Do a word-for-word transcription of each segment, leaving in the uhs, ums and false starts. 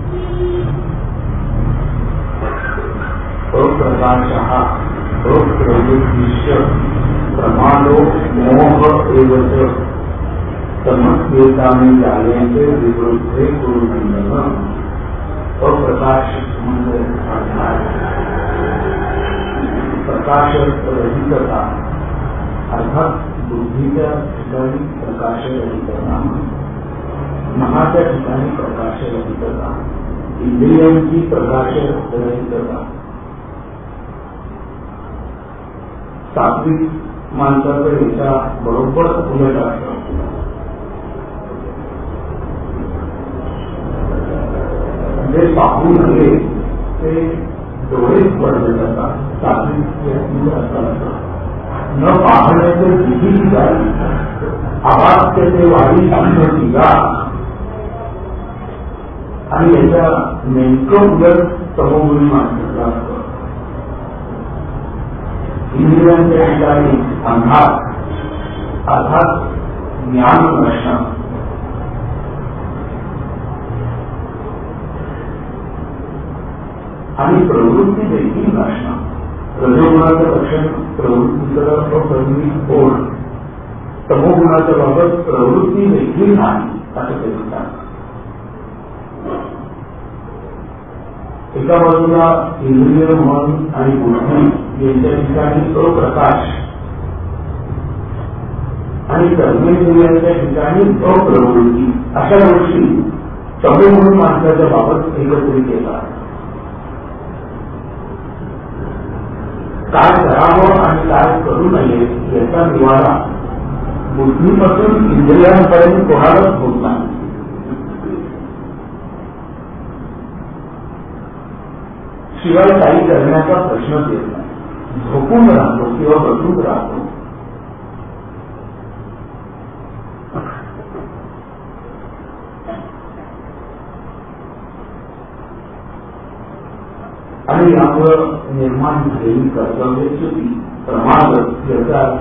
अप्रकाशः अप्रवृत्तिश्च प्रमादो मोह एव च तमस्येतानि जायन्ते विवृद्धे कुरुनन्दन. अप्रकाश म्हणजे प्रकाश रहितता, अर्थात बुद्धीच्या ठिकाणी प्रकाश रहितता, मनाच्या ठिकाणी प्रकाश रहितता, इंद्रियांची प्रकाश रहितता. सात्विक माणसाचं याच्या बरोबर उलट असतं. जे पाहू नये ते डोळेच पडले जातात. सात्विक असतात न पाहण्याचे कितीही झाली, आवाज वाढी सांगण्याची गा आणि याच्या नेमकं उलट तमोगुणी माणसाचा असतं. इंद्रियांच्या ठिकाणी अंधार अर्थात ज्ञान नसणं, आणि प्रवृत्ती देखील नसणं. रजोगुणाचं लक्षण प्रवृत्तीचं अप्रतिम ओढ, तमोगुणाच्या बाबत प्रवृत्ती देखील नाही असं ते म्हणतात. एका बाजूला इंद्रिय मन आणि बुद्धी यांच्या ठिकाणी अप्रकाश आणि कर्मेंद्रियांच्या ठिकाणी अप्रवृत्ती अशा गोष्टी तमोगुण माणसाच्या बाबत एकत्रित येतात. काय करावं आणि काय करू नये याचा निवारा बुद्धीपासून इंद्रियांपर्यंत कोणालाच होत नाही. शिवाय काही करण्याचा प्रश्नच येत नाही. झोपून राहतो किंवा बसून राहतो. आणि यामुळं निर्माण झालेली कर्तव्यच्युती प्रमाद याचा अर्थ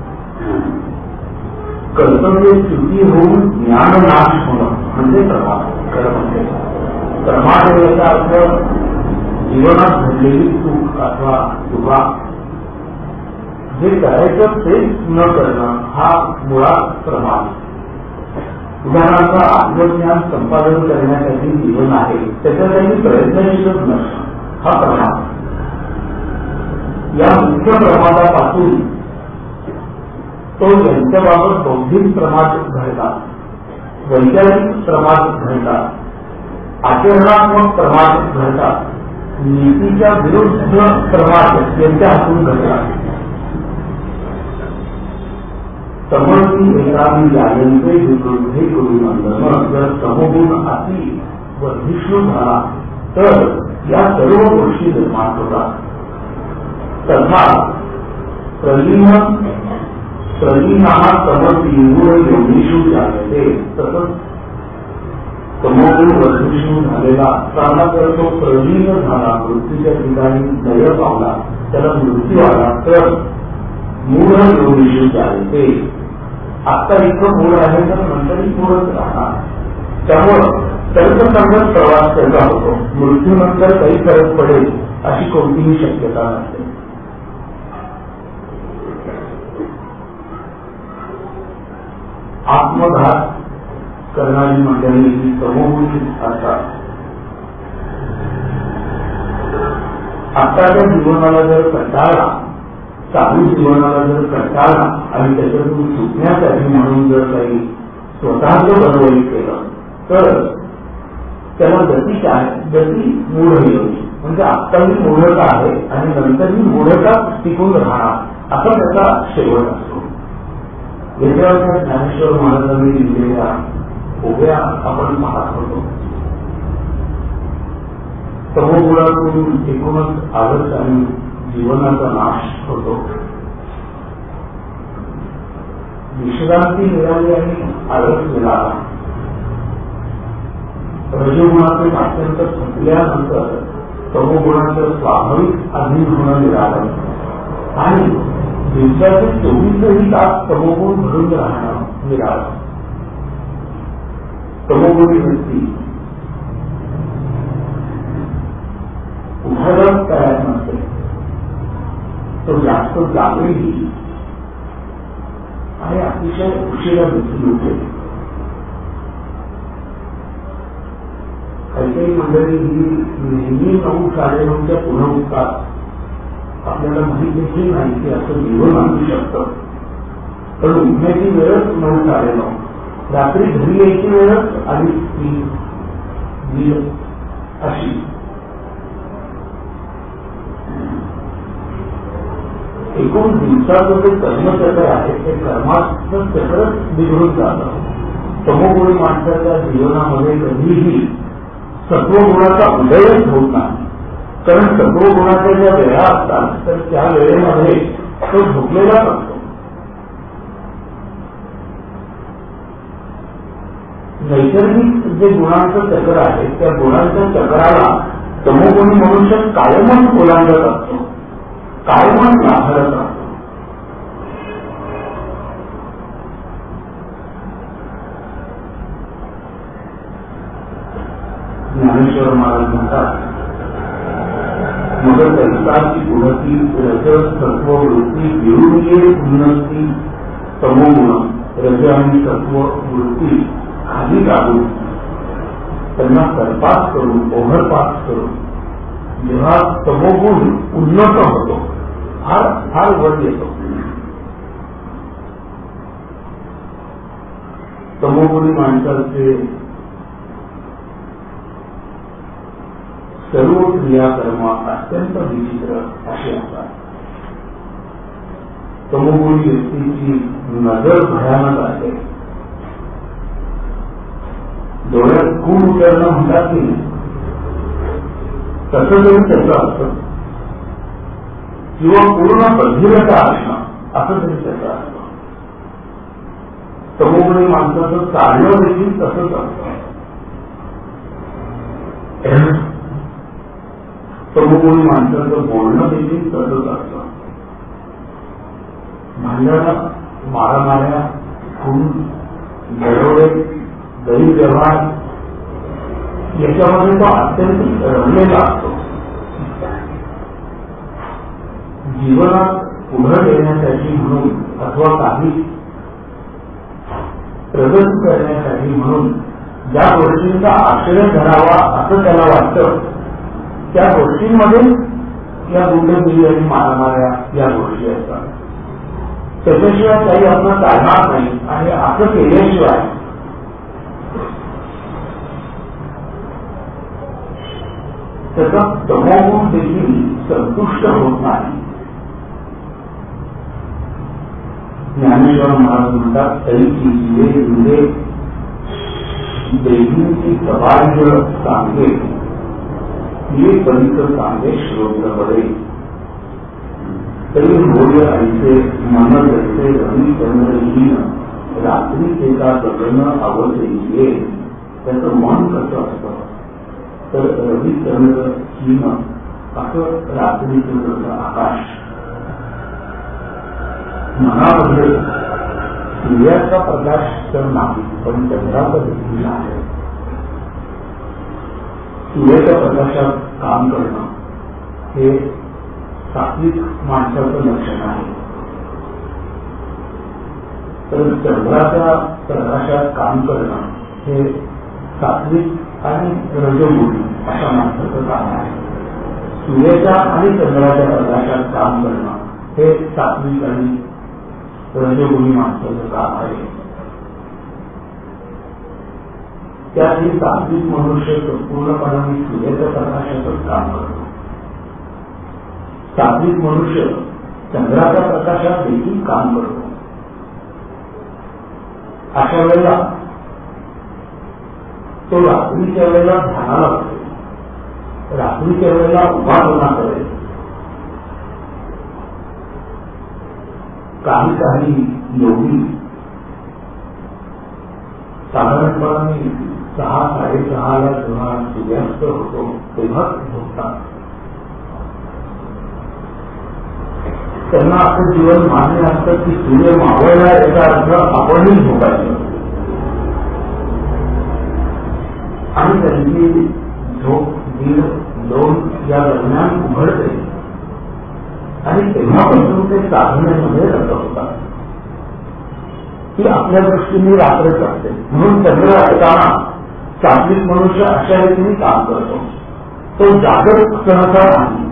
कर्तव्यच्युती होऊन ज्ञाननाश होणं म्हणजे प्रमाद. प्रमाद याचा अर्थ जीवनात घडलेली चूक अथवा चुका, जे करायचं तेच न करणं हा मुळात प्रमाद. उदाहरणार्थ आत्मज्ञान संपादन करण्यासाठी जीवन आहे त्याच्यासाठी प्रयत्नशीलच नसणं हा प्रमाद. या मुख्य प्रमादापासून तो यांच्याबाबत बौद्धिक प्रमाद घडतात, वैचारिक प्रमाद घडतात, आचरणात्मक प्रमाद घडतात, नीतीच्या विरुद्ध प्रमाद यांच्या हातून घडतात. समर्थी एकामी जायंते विवृद्धे कुरुनन्दन. जर तमोगुण अति वर्धिष्णू झाला तर या सर्व गोष्टी निर्माण होतात. तथा प्रलीन प्रलीना तमतीवर योगीषू जायते. तसंच तमोगुण वर्धिष्णू झालेला असताना तर तो प्रलीन झाला, मृत्यूच्या ठिकाणी लय पावला, त्याला मृत्यू आला तर मूढ योगीषू जायते. आता इतकं मूळ आहे तर नंतरही मूळच राहणार. त्यामुळं तर्कसंगत प्रवास त्याचा होतो. मृत्यूनंतर काही फरक पडेल अशी कोणतीही शक्यता नसते. आत्मघात करणारी मंडळी ही तमोगुणी असतात. आत्ताच्या जीवनाला जर कंटाळला, चालू जीवनाला जर कंटाळला आणि त्याच्यातून सुटण्यासाठी म्हणून जर काही स्वतःचं बनवणी केलं तर त्याला गती काय? गती मूढ योगी. म्हणजे आत्ताही मूढता आहे आणि नंतरही मूढता टिकून राहणार असा त्याचा शेवट असतो. याच्यावर ज्ञानेश्वर महाराजांनी लिहिलेल्या उभ्या आपण पाहत होतो. तमोगुणातून एकूणच आदर्श आणि जीवनाचा नाश होतो. विश्रांती मिळाली आणि आदर्श मिळाला. रजोगुणाचे अत्यंत थकल्यानंतर तमोगुणाचं स्वाभाविक अधीन होणं मिळालं आणि दिवसाचे चोवीसही तास तमोगुण भरून राहणं मिळालं. तमोगुणी व्यक्ती जास्त जागेही आणि अतिशय उशिरा देखील होते. काही काही मंडळी ही नेहमी नऊ साडेनऊच्या पुन्हा उठतात आपल्याला माहित देखील नाही की असं जीवन आणू शकतं. पण उठण्याची वेळच नऊ साडेनऊ, रात्री घरी यायची वेळच आणि ती अशी. एकूण दिवसाचं जे कर्मचक्र आहे ते कर्माचं चक्रच बिघडून जातं. तमोगुणी माणसाच्या जीवनामध्ये कधीही सत्वगुणाचा उदयच होत नाही. कारण सत्वगुणाच्या ज्या वेळा असतात तर त्या वेळेमध्ये तो झोपलेलाच असतो. नैसर्गिक जे गुणांचं चक्र आहे त्या गुणांच्या चक्राला तमोगुणी मनुष्य कायमच ओलांडत असतो, कायमच नाहरत असतो. ज्ञानेश्वर महाराज म्हणतात, मग संताची पुढती रज सत्व वृत्ती घेऊन ये उन्नती तमोगुण रज आणि सत्व वृत्ती खाली काढून त्यांना करपात करून ओव्हरपास करून जेव्हा तमोगुण उन्नत होतो, फार फार वर येतो. तमोगुणी माणसाचे सर्व क्रियाकर्म अत्यंत विचित्र असे असतात. तमोगुणी व्यक्तीची नजर भयानक आहे. डोळ्यात खून उतरणं म्हणतात की तसं जरी त्याचं असतं किंवा पूर्ण बधिरता असणं असं तरी त्याचं असतं. तमोगुणी माणसाचं चालणं देखील तसंच असतं. तमोगुणी माणसाचं बोलणं देखील तसंच असतं. भांडणं, मारामाऱ्या, खून, गरवडे, गैरव्यवहार याच्यामध्ये तो अत्यंत रमलेला असतो. जीवनात पुढे येण्यासाठी म्हणून अथवा काही प्रगती करण्यासाठी म्हणून ज्या गोष्टींचा आश्रय धरावा असं त्याला वाटतं त्या गोष्टींमध्ये या गुंडगिरी आणि मारामाऱ्या या गोष्टी असतात. त्याच्याशिवाय काही आपलं चालणार नाही आणि असं केल्याशिवाय त्याचा तमोगुण देखील संतुष्ट होत नाही. ज्ञानेश्वर महाराज म्हणतात, तरी किल्ले दिले देवींची सभाग्य सांगे ये परित सांगे श्रोत्र बरे तरी होय ऐसे मन जैसे रवी चंद्रहीन रात्री एका गगन अवधे. त्याचं मन कसं असतं तर रवी चंद्र हीन असं रात्रीचं जसं आकाश. मनामध्ये सूर्याचा प्रकाश तर नाही पण चंद्राचा देखील आहे. सूर्याच्या प्रकाशात काम करणं हे सात्विक माणसाचं लक्षण आहे. तर चंद्राच्या प्रकाशात काम करणं हे सात्विक आणि रजोगुणी अशा माणसाचं काम आहे. सूर्याच्या आणि चंद्राच्या प्रकाशात काम करणं हे सात्विक आणि रजोगुणी माणसाचं काम आहे. त्यात ही सात्विक मनुष्य संपूर्णपणे सूर्याच्या प्रकाशातच काम करतो. सात्विक मनुष्य चंद्राच्या प्रकाशात देखील काम करतो. अशा वेळेला तो रात्रीच्या वेळेला ध्यानाला बसेल, रात्रीच्या वेळेला उपासना करेल. काही काही योगी साधारणपणे सहा साडेसहाला जेव्हा सूर्यास्त होतो तेव्हाच झोपतात. त्यांना असं जीवन मान्य असतं की सूर्य मावळला याचा अर्थ आपणही झोपायचं आणि त्यांची झोप दीड दोन या दरम्यान उघडते. आणि तेव्हापासून ते साधनेमध्ये रत होतात की आपल्या दृष्टीने रात्रच असते. म्हणून चंद्र असताना सात्विक मनुष्य अशा रीतीने काम करतो. तो जागृत सहसा नाही,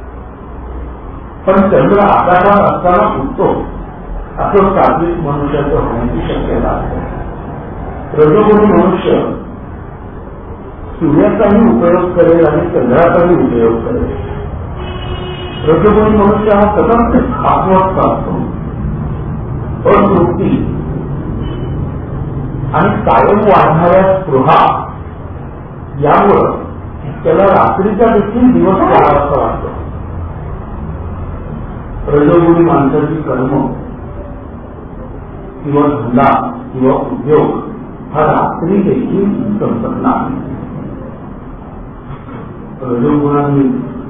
पण चंद्र आकाशात असताना उठतो असं सात्विक मनुष्याचं होण्याची शक्यता असते. रजोगुणी मनुष्य सूर्याचाही उपयोग करेल आणि चंद्राचाही उपयोग करेल. रजोगुणी मनुष्य हा सतत आत्मस्थ असतो, अतृप्ती आणि कायम वाढणाऱ्या स्पृहा यामुळं त्याला रात्रीचा देखील दिवस काढावासा वाटतो. रजोगुणी माणसाची कर्म किंवा धंदा किंवा उद्योग हा रात्री देखील संपत नाही. रजोगुणांनी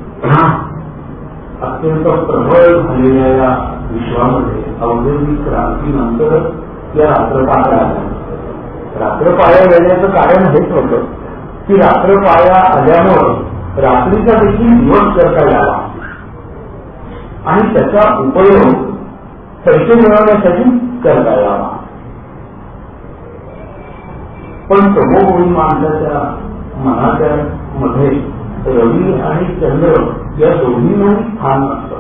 अत्यंत प्रबळ झालेल्या या विश्वामध्ये औद्योगिक क्रांतीनंतर या रात्रपाळ्या आल्या. रात्रपाळ्या येण्याचं कारण हेच होतं की रात्रपाळ्या आल्यामुळं रात्रीचा देखील दिवस करता यावा आणि त्याचा उपयोग पैसे मिळवण्यासाठी करता यावा. पण तमोगुणी माणसाच्या मनाच्या मध्ये रवी आणि चंद्र या दोन्हींनाही स्थान नसतं.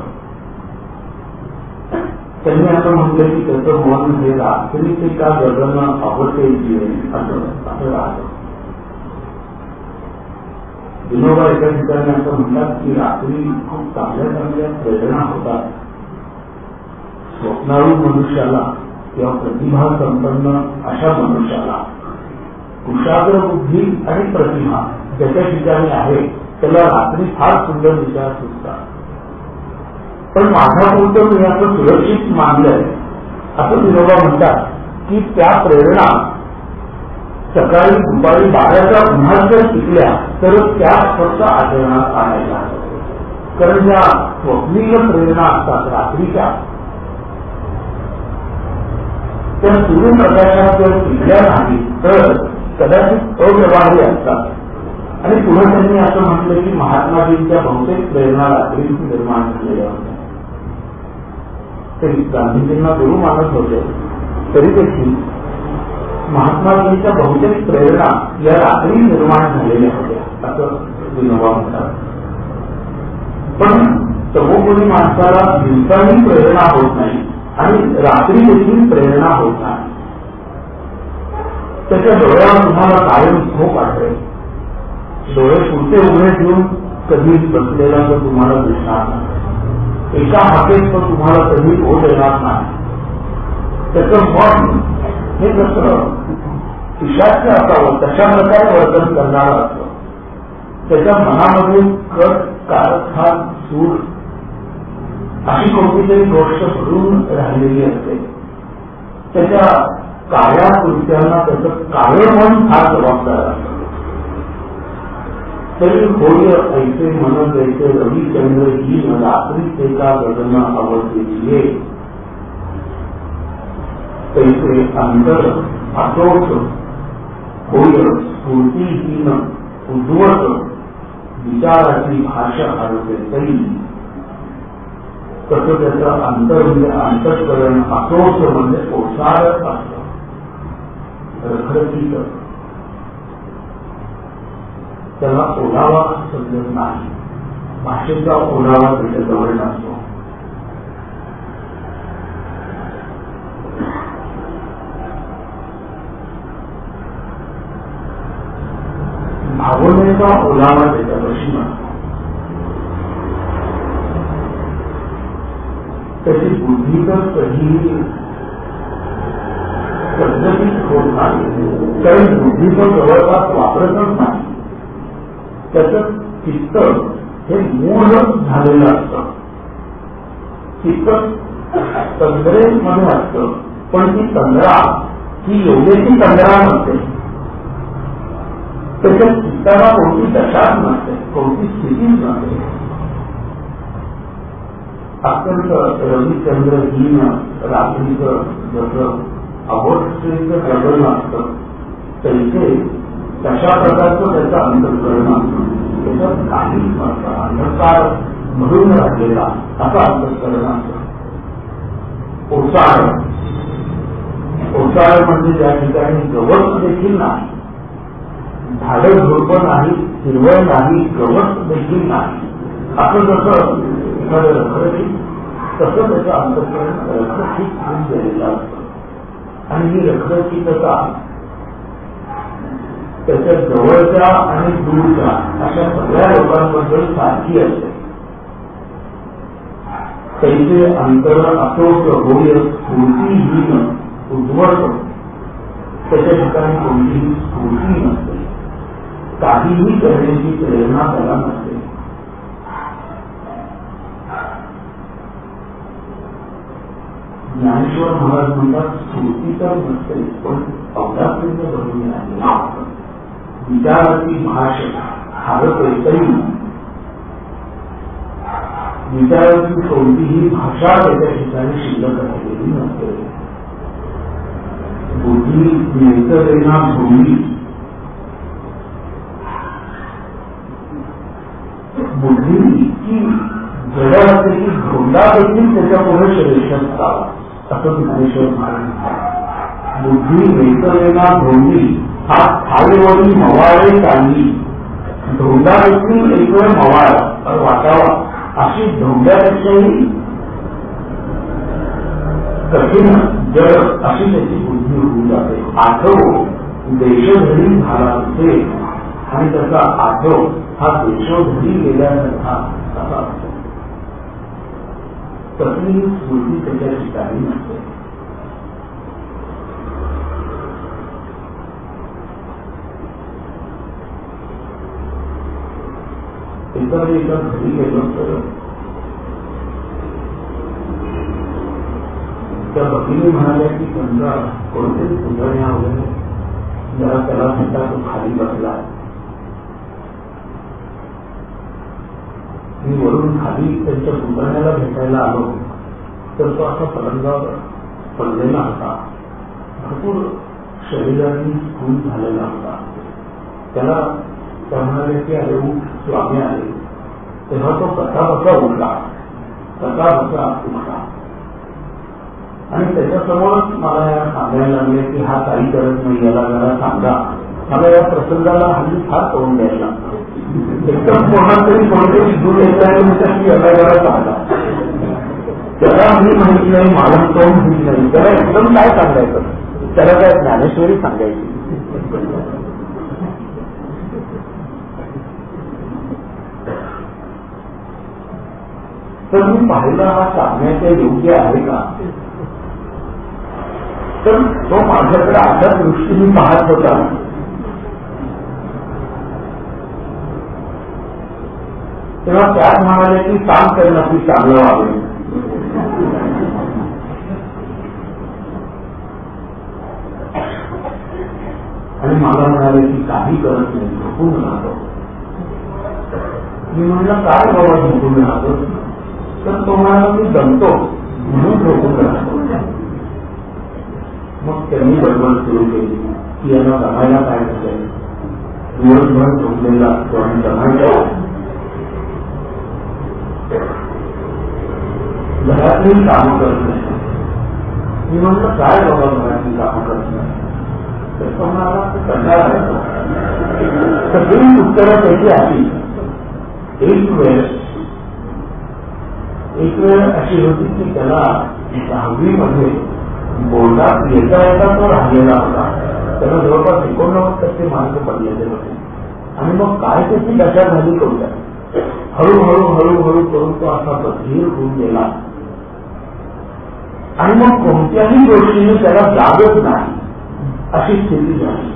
त्यांनी असं म्हटलं की त्याचं मन हे रात्रीचे का गगन आवडते जीवन असं असं राहतं. विनोबा एका ठिकाणी असं म्हणतात की रात्री खूप चांगल्या चांगल्या प्रेरणा होतात. स्वप्नाळू मनुष्याला किंवा प्रतिभा संपन्न अशा मनुष्याला कुशाग्र बुद्धी आणि प्रतिभा ज्याच्या ठिकाणी आहे त्याला रात्री फार सुंदर विचार सुचतात. पण माझा पुरतं मी असं सुरक्षित मानलंय असं विनोबा म्हणतात की त्या प्रेरणा सकाळी दुपारी बाराच्या उन्हात जर टिकल्या तर त्या फक्त आचरणात आणायच्या. कारण ज्या स्वप्नीय प्रेरणा असतात रात्रीच्या त्या सूर्यप्रकाशात जर टिकल्या नाही तर कदाचित अव्यवहारी असतात. आणि पुढे त्यांनी असं म्हटलं की महात्माजींच्या बहुतेक प्रेरणा रात्रीची निर्माण झालेल्या होत्या. ते गांधीजींना गुरु मानत होते तरी देखील महात्माजींच्या बहुतेक प्रेरणा या रात्री निर्माण झालेल्या होत्या असं विनोबा म्हणतात. पण तमोगुणी माणसाला दिवसाही प्रेरणा होत नाही आणि रात्री देखील प्रेरणा होत नाही. त्याच्या डोळ्यावर तुम्हाला कायम झोप आढळेल. डोळे पुढचे उघडे ठेवून कधी बसलेला तर तुम्हाला दिसणार नाही. एका हाकेत तर तुम्हाला कधी ओढ येणार नाही. त्याचं मन हे कसं पिशाच्य असावं तशा प्रकारे वर्तन करणार असतं. त्याच्या मनामध्ये कट कारस्थान सूर अशी कोणती तरी गोष्ट भरून राहिलेली असते. त्याच्या काळ्या कृत्यांना त्याचं काळं मन फार जबाबदार असतं. तरी होय ऐसे मन जैसे रविचंद्र ही रात्री ते का गगन अवतीये तैसे अंतर अतोट होय स्फूर्तीहीन उद्वत विचाराची भाषा हरते तरी तसं त्याचं अंतर म्हणजे अंतःकरण अतोट म्हणजे ओसारत असतं, रखरखीत. त्याला ओढावा समजत नाही. भाषेचा ओढावा त्याच्या जवळ नसतो. भावनेचा ओढावा त्याच्यापाशी नसतो. त्याची बुद्धी तर कधीही पद्धतीत होत नाही, कारण बुद्धी तर जवळपास वापरतच नाही. त्याचं चित्त हे मूळ झालेलं असतं. चित्त तंद्रेमध्ये असतं, पण ती तंद्रा ही योग्यची तंद्रा नसते. त्याच्या चित्ताला कोणती दशाच नसते, कोणती स्थितीच नसते. अत्यंत रविचंद्रहीन रात्रीचं जसं अवोष्ठेचं गगन असतं तैसे तशा प्रकारचं त्याचं अंतःकरण असतं. त्याच्यात काहीच नसतं. अंधकार भरून राहिलेला असा अंतःकरण असतं. ओसाड ओसाड म्हणजे त्या ठिकाणी गवत देखील नाही, झाडं झुडपं नाही, हिरवळ नाही, गवत देखील नाही. असं जसं एखादं रखरखीत, तसं त्याचं अंतःकरण रखरखीत होऊन गेलेलं असतं. आणि ही रखरखीतता त्याच्या जवळच्या आणि दूरच्या अशा सगळ्या लोकांबद्दल सारखी असते. त्यांचे अंतर अतोट होय स्फूर्तीहीन उद्वट, त्याच्या ठिकाणी कोणतीही स्फूर्ती नसते, काहीही करण्याची प्रेरणा त्याला नसते. ज्ञानेश्वर महाराज म्हणतात स्फूर्ती तर नसते, पण अवधापर्यंत बघून आहे. विचाराची भाषा हारत तरी विचाराची कोणतीही भाषा त्याच्या ठिकाणी शिल्लक राहिलेली नसते. बुद्धी नेतरेना भूमी, बुद्धी इतकी जड असते की धोंडा देखील त्याच्या पुढे श्रेष्ठ असावा, असं ज्ञानेश्वर महाराज म्हणतात. बुद्धी नेतरेना भूमी हा थाळीवरील मवाळे चांगली, धोंडा देखील एक वेळ मवाळा वाटावा अशी धोंड्यापेक्षाही कठीण जड अशी त्याची बुद्धी होऊन जाते. आठव देशोधडी झाला असेल आणि त्याचा आठव हा देशोधडी गेल्यासारखा असा असतो. तसली स्मृती त्याच्या ठिकाणी नसते. इतर एका घरी गेलो तर त्या भगिनी म्हणाल्या की त्यांचा कोणतेच पुतण्या वगैरे जरा त्याला म्हणता तो खाली बसला. मी वरून खाली त्यांच्या पुतण्याला भेटायला आलो तर तो असा पलंगावर पडलेला होता, भरपूर शरीराने खून झालेला होता. त्याला त्या म्हणाले की अरे उठ, स्वामी आले. तेव्हा तो कसा बसा उठला, कसा बसा उठला आणि त्याच्यासमोरच मला या सांगायला लागले की हा काही करत नाही, याला जरा सांगा. मला या प्रसंगाला हल्ली फार तोंड द्यायला एकदम कोणातरी कोणतरी दूर येत आहे म्हणजे याला जरा सांगा. त्याला मी माहिती नाही, मला तोंड माहिती नाही, त्याला एकदम काय सांगायचं, त्याला काय ज्ञानेश्वरी सांगायची. तर मी पाहिलं हा सांगण्याच्या योग्य आहे का, तर तो माझ्याकडे अशा दृष्टीने पाहत होता. तेव्हा त्यात म्हणाले की काम करणं की चांगलं वागेल. आणि मला म्हणाले की काही करत नाही, झोपून राहतो. मी म्हणलं काय बाबा झोपून राहतो, तर तो म्हणाला मी दमतो म्हणून झोपून राहतो. मग त्यांनी बडबड सुरू केली की यांना जमायला काय झालंय, दिवसभर झोपलेला असतो आणि जमायला घरातली कामं करत नाही. मी म्हणलं काय बाबा घरातली कामं करत नाही, तर तो म्हणाला कंटाळा येतो. सगळी उत्तरं त्याची आली. एक वेळ एक वेळ अशी होती की त्याला दहावीमध्ये बोर्डात येता येता तो राहिलेला होता. त्याला जवळपास एकोणनव्वद टक्के मार्क पडलेले होते. आणि मग काय त्याची दशा झाली करूया, हळूहळू हळूहळू करून तो असा बधीर होऊन गेला. आणि मग कोणत्याही गोष्टीने त्याला जागच नाही अशी स्थिती झाली.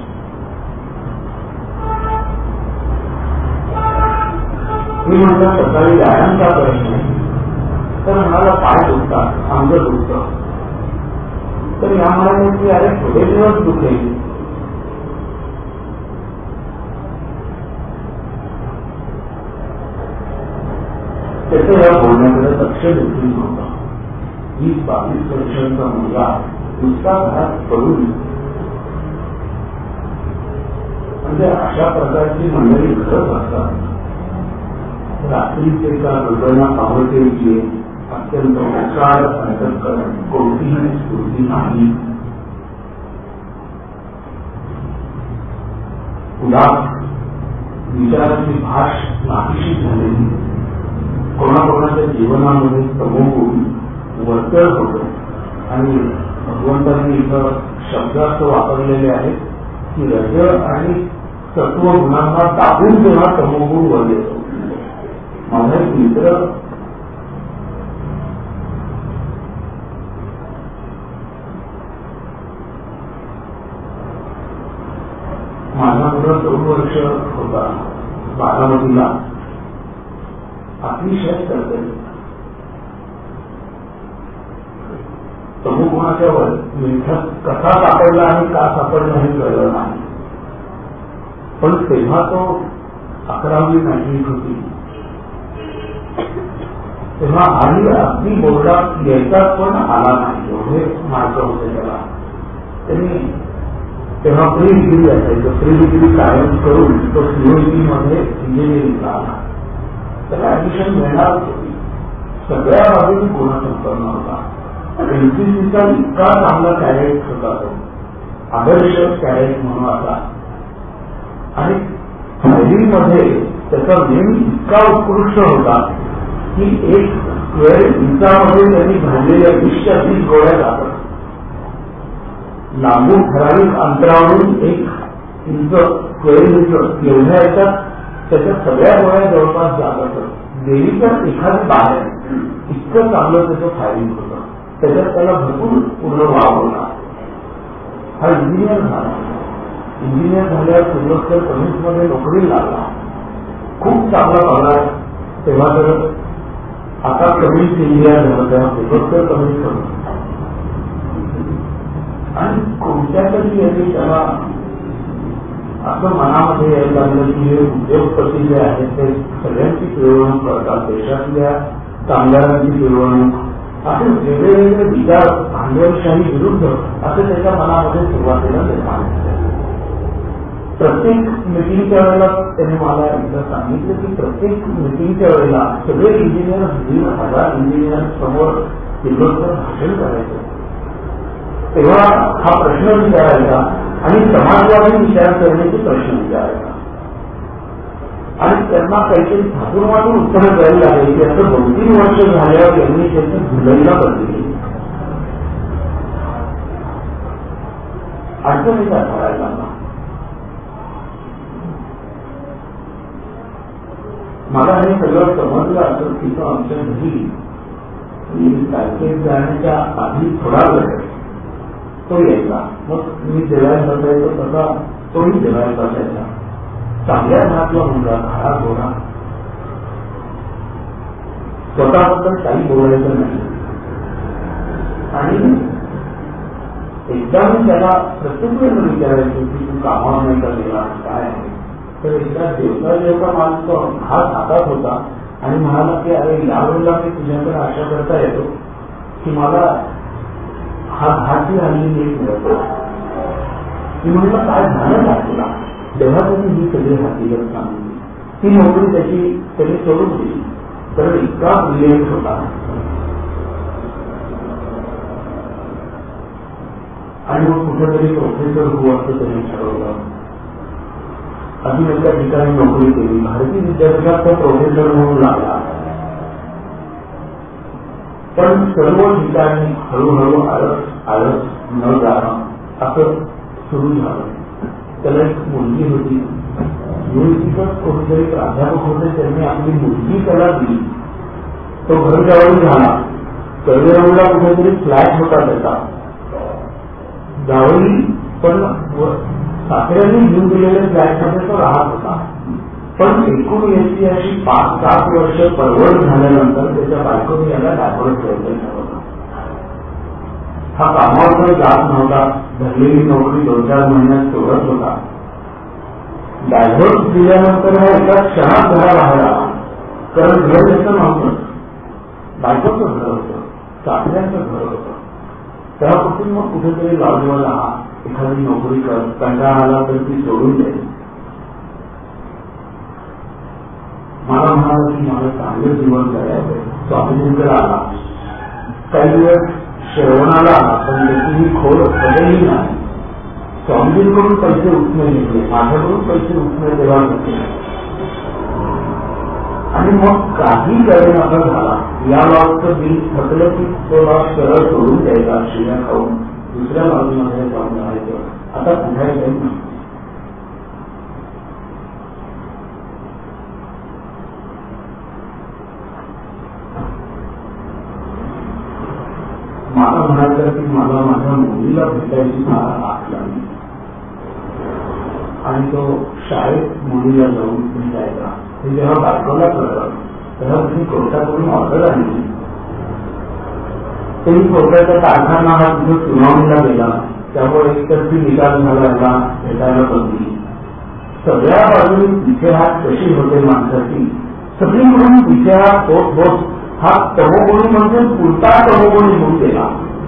मी म्हटलं सकाळी व्यायाम का करत नाही, तर म्हणाला पाय दुखतात, अंग दुखतं. तर या म्हणाले की अरे थोडे दिवस दुखेल. त्याचं या बोलण्याकडे लक्ष देखील नव्हतं. वीस बावीस वर्षांचा मुलगा नुसता घरात पडून, म्हणजे अशा प्रकारची मंडळी घरच असतात. रात्रीचे का दुर्घटना आवडते अत्यंत ओसाड अंतःकरण कोणतीही स्फूर्ती नाही. उदास विचाराची भाष नाहीशी झालेली, कोणाकोणाच्या जीवनामध्ये तमोगुण वर्तळ होतो. आणि भगवंतांनी इथं शब्द असं वापरलेले आहेत की रज आणि सत्व गुणांना दाबून जेव्हा तमोगुण वर येतो. माझा एक मित्र माझा मुलगा दोन वर्ष होता, बारामतीला अतिशय करते तमोगुणाच्या वर मिळतात. कसा सापडला आणि का सापडला हे कळलं नाही. पण तेव्हा तो अकरावी मॅट्रिक होती, तेव्हा आणि अगदी बोर्डात यायचाच पण आला नाही, एवढे मार्क होते त्याला. त्यांनी तेव्हा प्री डिग्री असायचं, प्री डिग्री कायम करून तो सीओईटी मध्ये इंजिनिअरिंगला आला. त्याला ऍडमिशन मिळणार होती. सगळ्या बाबतीत गुणसंपन्न होता. एनसीसीचा इतका चांगला कॅडेट होता तो, आदर्श कॅडेट म्हणून आता. आणि फायरिंगमध्ये त्याचा नेम इतका उत्कृष्ट होता की एक वेळ इंचामध्ये त्यांनी घाललेल्या वीसच्या तीस गोळ्या जातात. लांबून ठराविक अंतरावरून एक इंच स्क्वेअर इंच एवढ्या याच्यात त्याच्या सगळ्या गोळ्या जवळपास जात असत. देवीचं एखादी बाहेर इतकं चांगलं त्याचं फायरिंग होतं. त्याच्यात त्याला भरपूर पूर्ण वाव होता. हा इंजिनियर झाला. इंजिनियर झाल्यावर किर्लोस्कर कमिन्समध्ये नोकरी लागला. खूप चांगला पगार. तेव्हा तर आता कमिन्स इंडिया झालं, तेव्हा किर्लोस्कर कमिन्स होतं. आणि कोणत्या तरी याची त्याला असं मनामध्ये यायला लागलं की हे उद्योगपती जे आहेत ते सगळ्यांची पिळवणूक करतात, देशातल्या कामगारांची पिळवणूक, असे वेगवेगळे विचार भांडवलशाही विरुद्ध असं त्याच्या मनामध्ये सुरुवातीला निर्माण झाले. प्रत्येक मिटिंगच्या वेळेला त्यांनी मला एकदा सांगितलं की प्रत्येक मिटिंगच्या वेळेला सगळे इंजिनियर दीड हजार इंजिनियर समोर किर्लोस्कर भाषण करायचं. तेव्हा हा प्रश्न विचारायचा आणि समाजवादी विचारसरणीचे प्रश्न विचारायचा. आणि त्यांना काहीतरी ठाकूरमातून उत्तरं द्यायला लागेल की असं दोन तीन वर्ष झाल्यावर यांनी त्याची धुलईला बदली. अडचणीचा ठरायला लागला. मला हे सगळं समजलं असं की तो आमच्या घरी तारखेत जाण्याच्या आधी थोडा वेळ तो यायचा. मग मी जेवायला बसायचो तसा तोही जेवायला बसायचा. चांगल्या घरातला मुलगा, खरा गोरा, स्वतःबद्दल काही बोलायचं नाही. आणि एकदा मी त्याला प्रत्येक वेळेला विचारायचो की तू कामावर नाही का गेला, काय आहे. तर एकदा जेवता जेवता माझा तो हात हातात होता आणि म्हणाला की अरे यावेळेला मी तुझ्याकडे आशा करता येतो की मला हा हाती हल्ली नीट मिळतो. मी म्हटलं काय झालं ना तुला. तेव्हा त्यांनी ही सगळी हातीगत सांगितली. ती नोकरी त्याची त्यांनी सोडून दिली, कारण इतका ब्रिलियंट होता. आणि मग कुठेतरी प्रोफेसर हो असं त्यांनी ठरवलं. अजून एका ठिकाणी नोकरी केली. भारतीय विद्यापीठात तो प्रोफेसर म्हणून लागला. पण सर्व ठिकाणी हळूहळू आळस आळस न जाणं असं सुरू झालं. त्याला एक मुलगी होती. युनिव्हर्सिटीतच कोणीतरी प्राध्यापक होते, त्यांनी आपली मुलगी त्याला दिली. तो घर जावळी झाला. कर्वेरावला कुठेतरी फ्लॅट होता त्याचा जावळी, पण सासऱ्यांनी घेऊन दिलेल्या फ्लॅटमध्ये तो राहत होता. पण एकूण याची अशी पाच सात वर्ष परवड झाल्यानंतर त्याच्या बायकोने याला डायव्हर्स द्यायचं होता. हा कामावर जात नव्हता. धरलेली नोकरी दोन चार महिन्यात सोडत होता. डायव्हर्स दिल्यानंतर हा एका क्षणात घराबाहेर आला. कारण घर त्याचं नव्हतं, बायकोचं घर होतं, सासऱ्यांचं घर होतं. तेव्हापासून मग कुठेतरी लॉजवर राहा, एखादी नोकरी कर, कंटाळा आला तर ती सोडून द्यायची. मला म्हणाला की मला चांगलं जीवन जगायचं. स्वामीजींकडे आला. काही दिवस श्रवणाला पण त्याची खोड पडली नाही. स्वामीजींकडून पैसे उठणे घेतले, माझ्याकडून पैसे उठणे तेव्हा घेतले आणि मग काही गैर नका झाला. या लॉटचं बिल थकलं की तो लॉट सरळ सोडून द्यायचा, शिव्या खाऊन दुसऱ्या बाजूमध्ये जाऊन राहायचं. आता पुन्हा काही नाही. मला म्हणायचं की मला माझ्या मुलीला भेटायची मला आठ लागली आणि तो शाळेत मुलीला जाऊन भेटायचा. हे जेव्हा बायकोला कळलं तेव्हा तुम्ही कोर्टाकडून ऑर्डर आणली. तरी कोर्टाचा कारखाना हा तिथे सुनावणीला गेला, त्यामुळे एकतर्फी निकाल झाला, याला भेटायला बंदी. सगळ्या बाजूने तिथे हात कशी होते माणसाची, सगळीकडून तिथे हात होत होत हा तमोगुणी म्हणजे पुरता तमोगुणी होऊन गेला.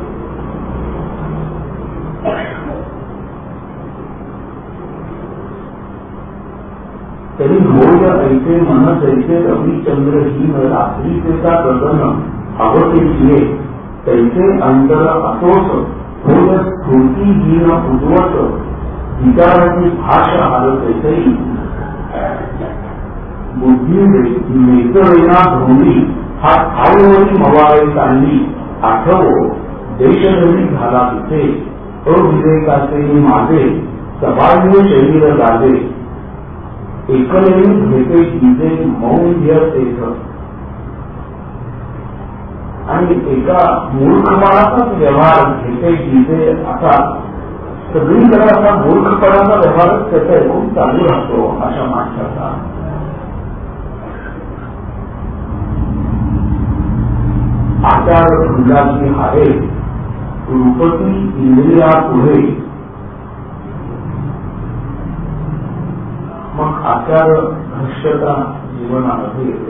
तरी मोज ऐसे मन जैसे रविचंद्रहीन रात्रीचा गगन अवतेशिये तैसे अंतर असोस होय स्फूर्तीहीन उद्वत विचाराची भाषा हालतैसेही बुद्धी नेतरेना भूमी हा ठाऊवरी मवाळे चालली आठवो देशधरी झाला तिथे अविवेकाचे माझे सबाह्य शरीर गाजे एकलेही भेटे तिचे मौन तेथ. आणि एका मूर्खपणाचाच व्यवहार भेटे तिचे असा सगळीकडे असा मूर्खपणाचा व्यवहारच त्याचा ऐकून चालू राहतो अशा माणसाचा. आचार फुलाची हारे रूपती इंद्रिया पुढे. मग आचार भ्रष्टता जीवनामध्ये येते.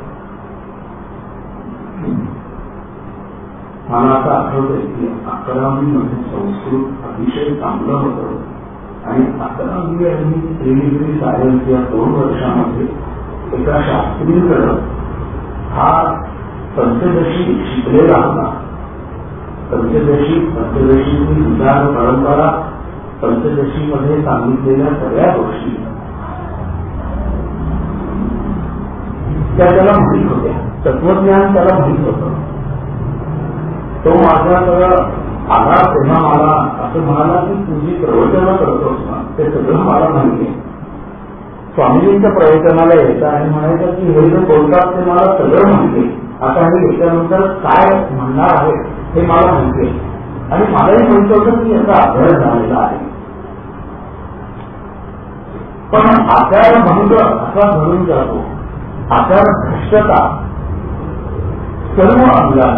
मला आता आठवतंय की अकरावी मध्ये संस्कृत अतिशय चांगलं होतं आणि अकरावी आणि प्रिलिमिनरी सायन्स या दोन वर्षामध्ये एका शास्त्रीकडं हा पंचदशी शिकलेला होता. पंचदशी पंचदशीची विचार परंपरा, पंचदशीमध्ये सांगितलेल्या सगळ्या गोष्टी त्या त्याला माहीत होत्या. तत्वज्ञान त्याला माहीत होतं. तो माझ्याकडे आला तेव्हा मला असं म्हणाला की तुझी प्रवचनं करतोस ना ते सगळं मला माहिती आहे. स्वामीजींच्या प्रवचनाला यायचं आणि म्हणायचं की हे जे बोलतात ते मला सगळं माहिती आहे. आता हे याच्यानंतर काय म्हणणार आहे हे मला माहिती आहे. आणि मलाही माहित होतं की याचा अभ्यास झालेला आहे. पण आचारभंग असा धरून जातो, आचार भ्रष्टता सर्व अंगाने.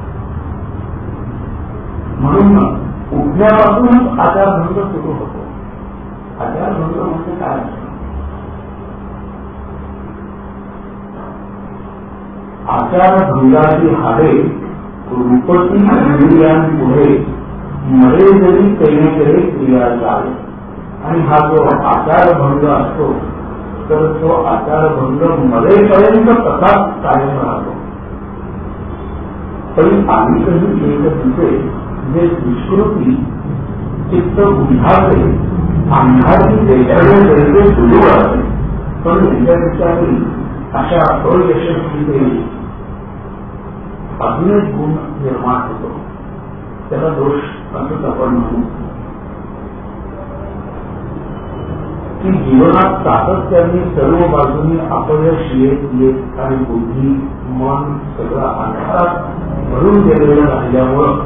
म्हणून उठण्यापासूनच आचारभंग सुरू होतो. आचारभंग म्हणजे काय असतं? आचारभंगाची हाडे रूपती इंद्रियांपुढे मरे जरी कैनेकडे क्रिया जावे. आणि हा जो आचारभंग असतो तर तो आचारभंग मरेपर्यंत तसाच कायम राहतो. तरी आम्ही कधी एक दिसे जे दुष्कृती चित्त उद्धारते अंधारी देशाने जैसे सुरू असते, पण त्याच्याविषयी अशा अयशस्वीतेने अजून एक गुण निर्माण होतो. त्याला दोष असंच आपण म्हणू की जीवनात सातत्याने सर्व बाजूनी अपयश येत येत आणि बुद्धी मन सगळं अंधारात भरून गेलेलं राहिल्यामुळं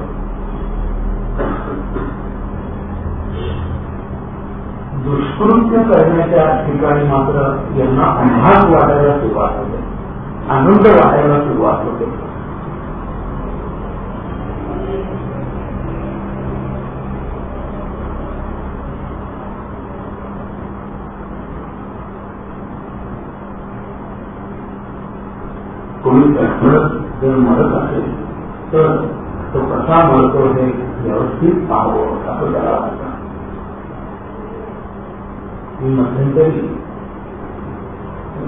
दुष्कृत्य करण्याच्या ठिकाणी मात्र यांना उल्हास वाटायला सुरुवात होते, आनंद वाटायला सुरुवात होते. कोणी तडफडत जर मरत असेल तर तो कसा मरतो हे व्यवस्थित पाहावं असं त्याला वाटतं. मी मध्यंतरी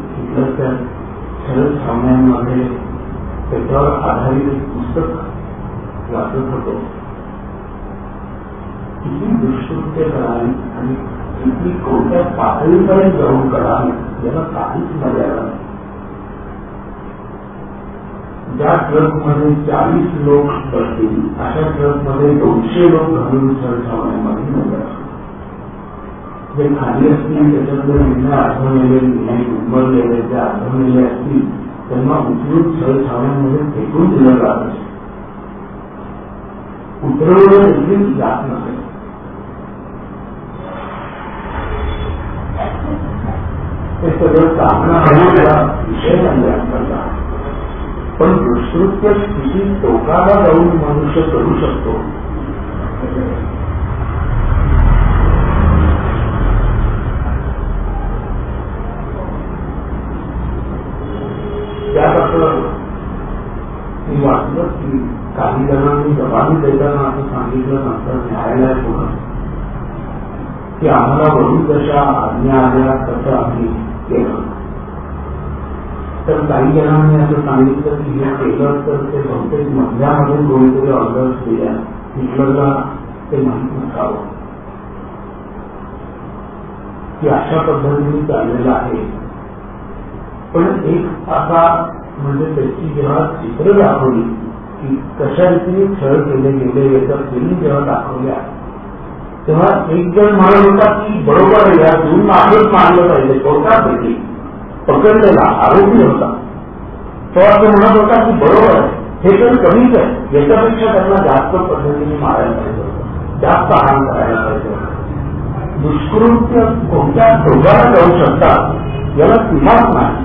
इकडच्या शरद सामन्यांमध्ये त्याच्यावर आधारित एक पुस्तक वाटत होतो किती दुष्कृत्य करावी आणि किती कोणत्या पातळीपर्यंत जाऊन करावी याला काहीच मर्यादा नाही. ज्या ट्रकमध्ये चाळीस लोक बसतील अशा ट्रकमध्ये दोनशे लोक घालून सरसावण्यामध्ये नव्हतं. जे खाली असतील त्याच्यामध्ये निर्णय आठवलेले निर्णय उंबरलेले जे आठवलेले असतील त्यांना उचलून सरसावण्यामध्ये फेकून दिलं जात असे. उतरवलं देखील जात नसे. हे सगळं साधना विषय करता पण दुष्कृत्य स्थिती टोकाला जाऊन मनुष्य करू शकतो. त्यात असं मी वाटलं की काही जणांनी जबानी देताना असं सांगितलं नंतर न्यायालयात की आम्हाला वरून जशा आज्ञा आल्या तसं आम्ही केलं. तर काही जणांनी असं सांगितलं की हे केलं तर ते बहुतेक मधल्यामध्ये कोणीतरी ऑर्डर्स दिल्या हिटलरला ते माहीत नसावं की अशा पद्धतीने चाललेलं आहे. पण एक असा म्हणजे त्याची जेव्हा चित्र दाखवली की कशा रीतीने छळ केले गेले याच्या फिल्म जेव्हा दाखवल्या तेव्हा एक जण म्हणत होता की बरोबर आहे या तुम्ही मागच मानलं पाहिजे. कोर्टात देखील पकडलेला आरोपी होता तो असं म्हणत होता की बरोबर आहे हे तर कमीच आहे याच्यापेक्षा त्यांना जास्त पद्धतीने मारायला पाहिजे होतं जास्त हान करायला पाहिजे होतं. दुष्कृत्य कोणत्या टोकाला जाऊ शकतात याला सीमाच नाही.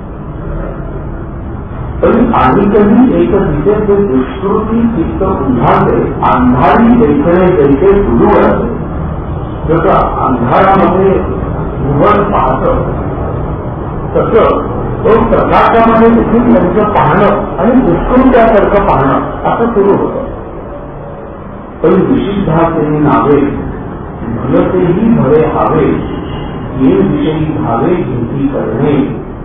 तरी आणि कधी एक तिथे ते दुष्कृती चित्त उन्हाळते अंधारी देखणे जैसे सुरू असते. जसं अंधारामध्ये उघड पाहतं तसं तो प्रकाशामध्ये देखील त्यांचं पाहणं आणि दुष्कृत्यासारखं पाहणं असं सुरू होतं. पण निषिद्धाचे नावे भलतेही भले हवे ये विषयी भावे भीती करणे.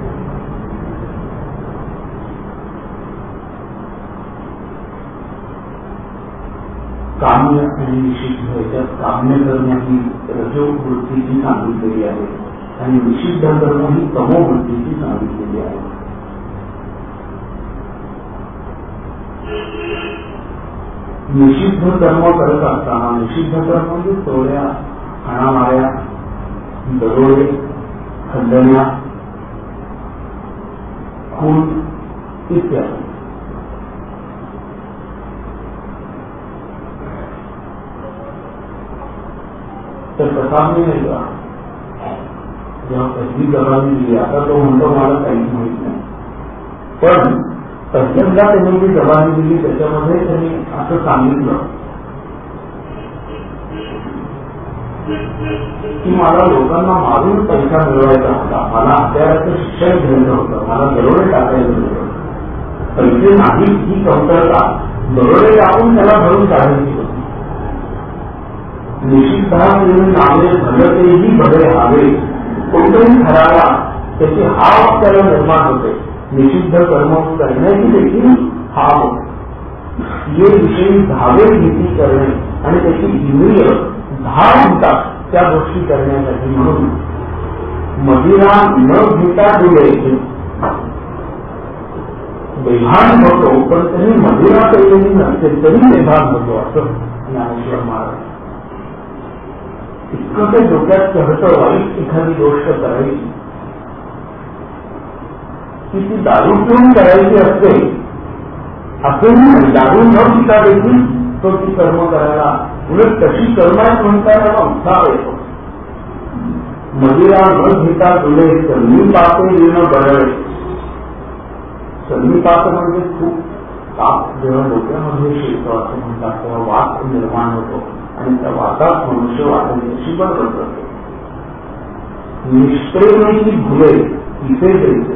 काम्य आणि निषिद्ध याच्यात काम्य कर्म ही रजोवृत्तीची सांगितलेली आहे आणि निषिद्ध कर्म ही तमोवृत्तीची सांगितलेली आहे. निषिद्ध कर्म करत असताना निषिद्ध कर्म म्हणजे चोऱ्या हाणामाऱ्या दरोडे खंडण्या खून इत्यादी. तर कसा मी नाही का जेव्हा पहिली जबानी दिली आता तो म्हणतो मला काहीच माहित नाही. पण पहिल्यांदा त्यांनी जी जबानी दिली त्याच्यामध्ये त्यांनी असं सांगितलं की मला लोकांना मारून पैसा मिळवायचा होता मला हत्याराचं शिक्षण घ्यायचं होतं मला दरोडे टाकायचं होतं. पैसे नाही ही कमतरता दरोडे टाकून त्याला भरून काढायची होती. निषिद्धाचे नावे भलतेही भले हवे कोणत्याही खराला त्याची हाव त्याला निर्माण होते. निषिद्ध कर्म करण्याची देखील हाव हे विषयी धावे भीती करणे आणि त्याची इंद्रिय धाव होतात त्या गोष्टी करण्यासाठी. म्हणून मदिरा न घेता डोळ्याचे बेभान होतो पण त्यांनी मदिरा केलेली नसते तरी बेभान होतो असं ज्ञानेश्वर महाराज. इतकं ते डोक्यात चढतं वाईट एखादी गोष्ट करायची की ती दारू पिऊन करायची असते असंही नाही. दारू न पिता देखील तो ती कर्म करायला उलट तशी कर्मात म्हणता त्याला उत्साह येतो. मदिरा न घेता तुले सन्मीपाते येणं बरळे. सन्मीपात म्हणजे खूप ताप जेव्हा डोक्यामध्ये शिरतो असं म्हणतात तेव्हा वाद निर्माण होतो आणि त्या वादात मनुष्य वाटायची बरोबर करतो. निष्प्रेमेची भुले इथे द्यायचे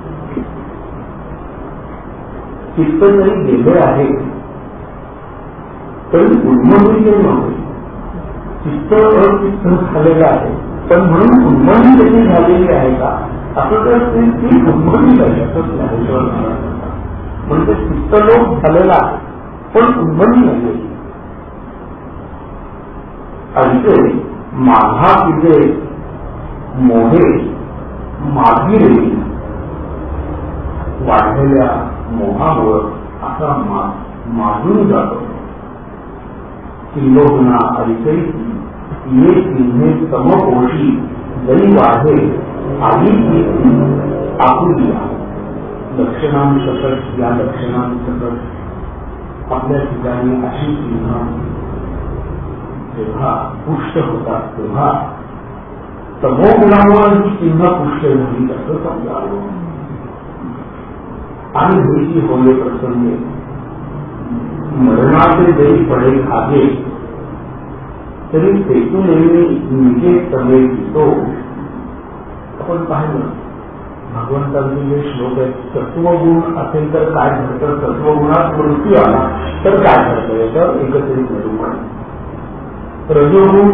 चित्त जरी गेले आहे तरी उन्मनी नव्हते. चित्त अचित्त झालेलं आहे पण म्हणून उन्मनी देखील झालेली आहे का असं तर ती उन्मनी आहे असंच ज्ञानेश्वर महाराज म्हणतात. म्हणजे चित्तलोक झालेला आहे पण उन्मनी नाही. ऐसे माझा तुझे मोहे मागिरे वाढलेल्या मोहामुळं असा माजून जातो. किल्लोगुणा ऐसे ये चिन्हे समकोशी जरी वाढे आली आपुलिया लक्षणांसकट या लक्षणांसकट आपल्या ठिकाणी अशी चिन्ह जेव्हा पुष्ट होतात तेव्हा तमोगुणामुळे ही चिन्ह पुष्ट झाली असं समजावं. आणि भीती होणे प्रसंगे मरणाचे जरी पडे खागे तरी तेथून नेहमी निकेत तमे पितो. आपण पाहिलं भगवंतांचे जे श्लोक आहेत, सत्वगुण असेल तर काय घडतं, सत्वगुणात मृत्यू आला तर काय घडतं याचं एकत्रित निरूपण. रजोगुण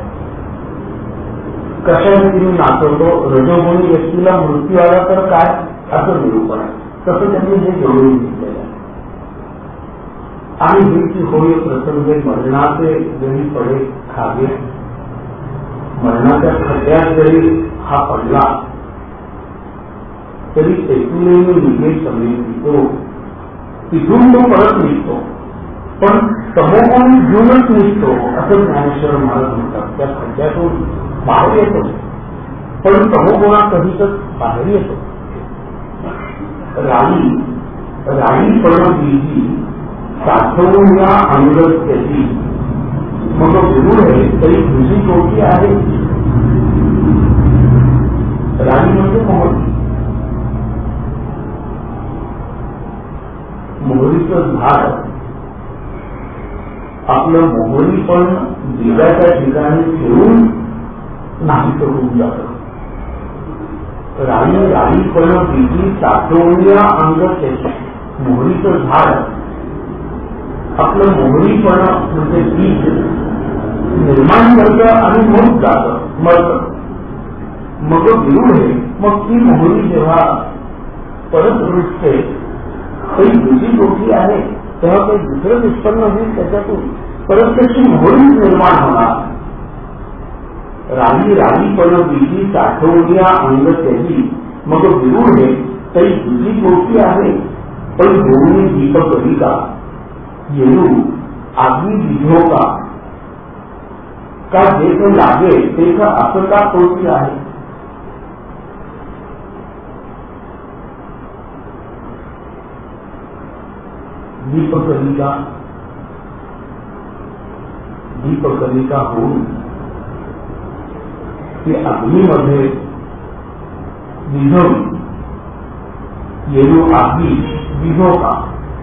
कशा रीतीने नाचवतो, रजोगुणी व्यक्तीला मृत्यू आला तर काय असं निरूपण आहे. तसं त्यांनी हे जोडून घेतलेलं आहे. आणि ही होय प्रसंगे मरणाचे जरी पडे खागे, मरणाच्या खड्ड्यात जरी हा पडला तरी तेथूनही निघे समेत निघतो. तिथून तो परत निघतो, पण तमोगुण घेऊनच निघतो असं ज्ञानेश्वर महाराज म्हणतात. त्या खड्ड्यातून बाहेर येतो, पण तमोगुणा कधीच बाहेर येतो. राई राई पण बीजी साठवून या अंगत त्याची मग विरूढ आहे तरी तुझी कोटी आहे. राई म्हणजे मोहरी. मोहरीचं झाड आपलं मोहरी पण दिव्याच्या ठिकाणी फिरून नाही करून जातं. राई राई पण बीजी साठवूया अंग त्याची. मोहरीचं झाड आपलं मोहरीपण म्हणजे बीज निर्माण करतं आणि मग जातं, मरतं. मग विरूढ आहे. मग ती मोहरी जेव्हा परत रुजते तरी दुसरी गोष्टी आहे तेव्हा काही दुसरं निष्पन्न होईल त्याच्यातून परत त्याची मोहरी निर्माण होणार. राई राई पण बीजी साठवूया अंग त्याची मग विरूढ आहे तरी दुसरी गोष्टी आहे. पण होऊन दीप कविता येऊ आगी विधो का का जे काही लागेल ते का असं का कोणती आहे. दीपकलिका दीपकलिका होऊन ती अग्नीमध्ये विझवली. येऊ आगी विझो का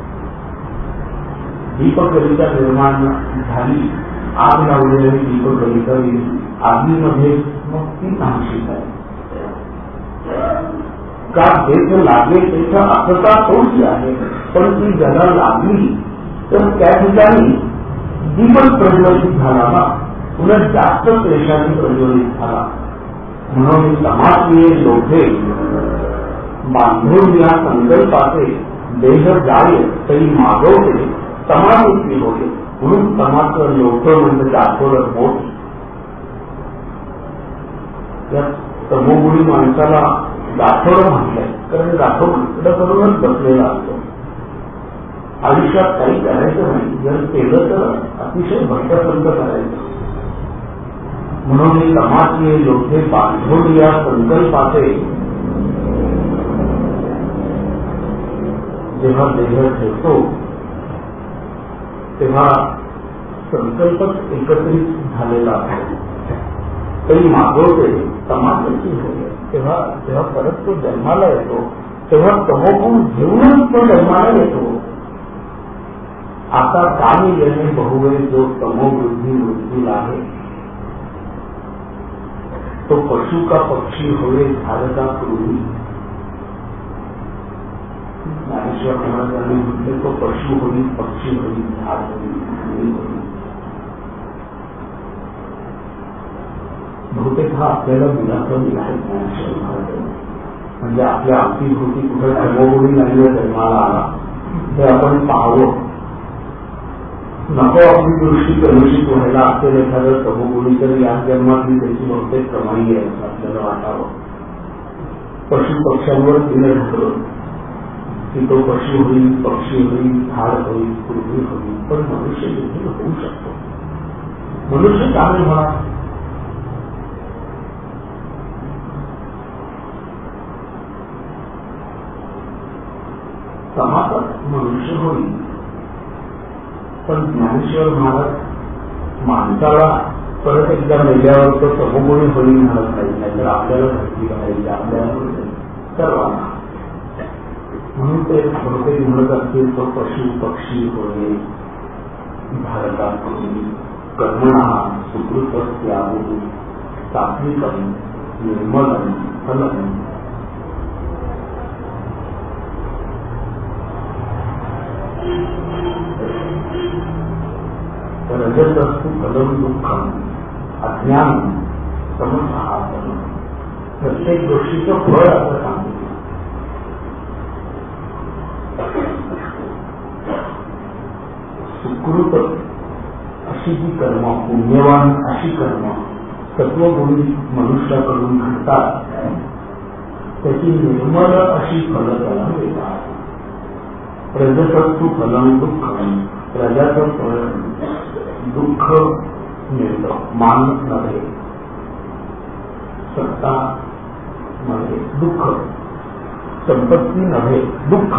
दीपकलिका निर्माण झाली. आग लावलेली दीपकलिका आगीमध्ये मग ती नाशिक आहे. का देश लागेल त्याच्या असता तोच आहे. पण ती ज्याला लागली तर त्या ठिकाणी दीपक प्रज्वलित झाला ना, उलट जास्त पेशाने प्रज्वलित झाला. म्हणून समाजनीय लोभे बांधून या संकल्पाचे देह जाळे तरी मागवते समावृत्ती होते. म्हणून समाचं लोक म्हणजे दाखवलं मोठ. या तमोगुणी माणसाला दाखवलं म्हटलंय कारण दाखवलं करूनच बसलेला असतो. आयुष्यात काही करायचं नाही, जर केलं तर अतिशय भट्टसंत करायचं. म्हणून समाजनीय लोके बांधून या संकल्पाचे जेव्हा देह ठेवतो तेव्हा संकल्पच एकत्रित झालेला आहे. तरी मागवते समाजाची होते. तेव्हा जेव्हा परत तो जन्माला येतो तेव्हा तमोगुण घेऊनच तो जन्माला येतो. आता कामी येणे बहुवे जो तमोवृद्धी वृद्धीला आहे तो पशु का पक्षी होवे झाड का पूर्वी. ज्ञानेश्वर महाराजांनी म्हटले तो पशु होईल, पक्षी होईल, झाड होईल. बहुतेक हा आपल्याला दिलासा दिला आहे ज्ञानेश्वर महाराजांनी. म्हणजे आपल्या अवतीभोवती कुठे तमोगुणी नाही जन्माला आला हे आपण पाहावं. नको आपली दृष्टी कलुषित व्हायला असेल एखादं तमोगुणी तर या जन्मातली त्याची बहुतेक कमाई आहे असं आपल्याला वाटावं. पशु पक्ष्यांवर दिलं ढकलून की तो पशु होईल, पक्षी होईल, झाड होईल, पृथ्वी होईल, पण मनुष्य देखील होऊ शकतो. मनुष्य चांगले म्हणा, समाजात मनुष्य होईल. पण ज्ञानेश्वर महाराज माणसाला परत एकदा मेल्यावर तो तमोगुणी होईल म्हणत नाही, नाहीतर आपल्याला भक्ती करायची आपल्याला सर्वांना. म्हणून ते बहुतेक म्हणत असतील तो पशु पक्षी होईल, भारतात होईल, कर्मणा सुकृतस्याहु सात्विकं निर्मलं फलं. रजतस्तु फलं दुःखं अज्ञान तमसः. प्रत्येक गोष्टीचं फळ असं सांगितलं. सुकृत अशी जी कर्म, पुण्यवान अशी कर्म सत्वगुणी मनुष्याकडून घडतात, त्याची निर्मल अशी फलं त्याला मिळतात. रजतस्तु फलं दुःखं, रजाचं फळ दुःख मिळतं. मान नव्हे, सत्ता नव्हे, दुःख. संपत्ती नव्हे, दुःख.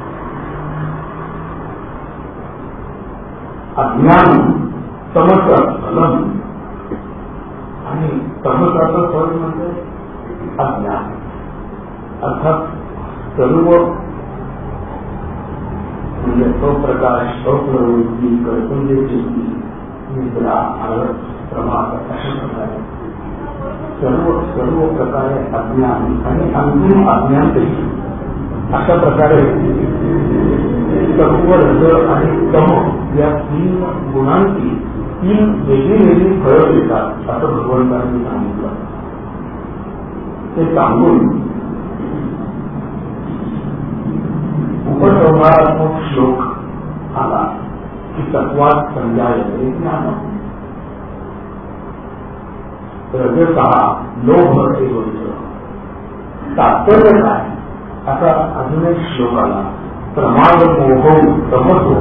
अज्ञान तमसं फलं, आणि तमसाचं फळ म्हणजे अज्ञान. अर्थात सर्व म्हणजे तो प्रकाश, तो प्रवृत्ती, कर्तव्याची निद्रा, आळस, प्रमाद अशा प्रकारे सर्व सर्व प्रकारे अज्ञान आणि अंतिम अज्ञान देखील. अशा प्रकारे सत्व, रज आणि तम या तीन गुणांची तीन वेगळी वेगळी फळं देतात असं भगवंतांनी सांगितलं. ते सांगून उपसंहारात्मक श्लोक आला की तत्वात संजायते ज्ञान. रजसा लोभ एवढ तात्पर्य काय असा अजून एक श्लोक आला. प्रमाद मोहो तमसो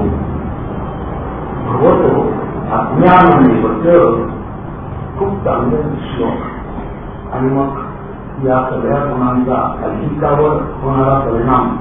भगवतो अज्ञान निवृत्त. खूप चांगले श्लोक. आणि मग या सगळ्या गुणांचा अधिकावर होणारा परिणाम,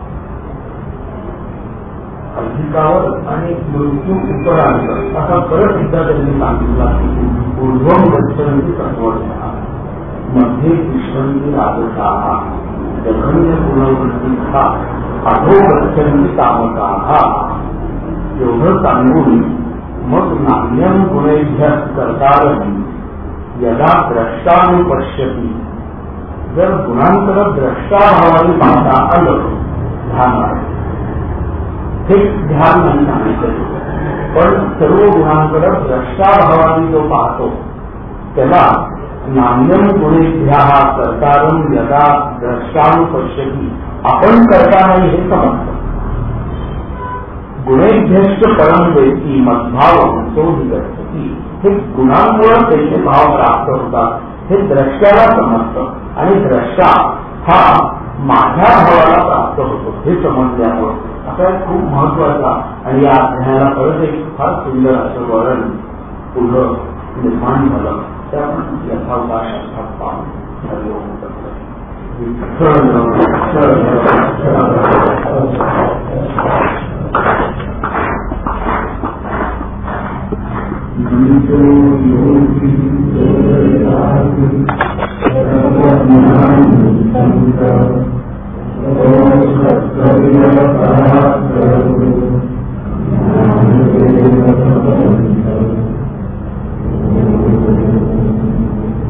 अधिकावर आणि मृत्यू उपरांत असा परत एकदा त्यांनी सांगितला की ऊर्ध्वं गच्छन्ति तत्त्वज्ञाः, मध्ये तिष्ठन्ति राजसाः, जघन्य गुणवृत्तिः, अधो गच्छन्ति तामसाः. एवढं सांगून मग नान्यं गुणैभ्यः कर्तारं यदा द्रष्टानुपश्यति. जर गुणांतर द्रष्टाभावाने पाहता आलं, ध्यान आहे हे ध्यान नाही सांगितलं, पण सर्व गुणांकडे द्रष्टाभावाने जो पाहतो त्याला नान्यं गुणेभ्यः कर्तारं यदा द्रष्टानुपश्यति. आपण करता नाही हे समजतं. गुणेभ्यश्च परम वेत्ती मद्भावं तो निगच्छति. हे गुणांमुळे त्याचे भाव प्राप्त होतात हे द्रष्टाला समजतं, आणि द्रष्टा हा माझ्या भावाला प्राप्त होतो हे समजल्यामुळे. असा एक खूप महत्वाचा आणि या अध्यायाला परत एक फार सुंदर असं वर्णन पुढं निर्माण झालं. त्या आपण यथावकाश अर्थात पाहून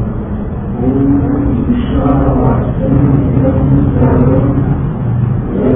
Thank you.